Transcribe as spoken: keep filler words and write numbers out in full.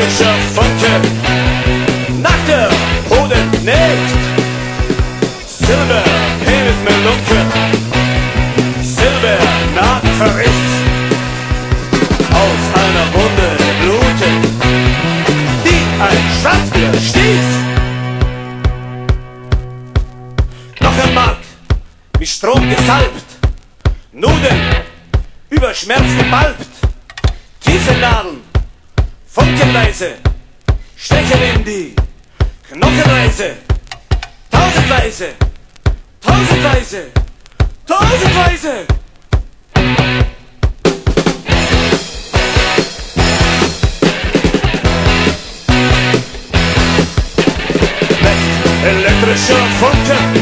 elektrischer Funke, nach der Hoden nicht. Silber, Penismelunke, Silber, Nahtverriss, aus einer Wunde blutet, die ein Schwarzbier stieß. Knochenmark, wie Strom gesalbt, Nudeln, über Schmerz gebalbt, tiefe Nadeln, funkenleise, stechen in die Knochenreise, tausendweise, tausendweise, tausendweise. Elektrischer Funke,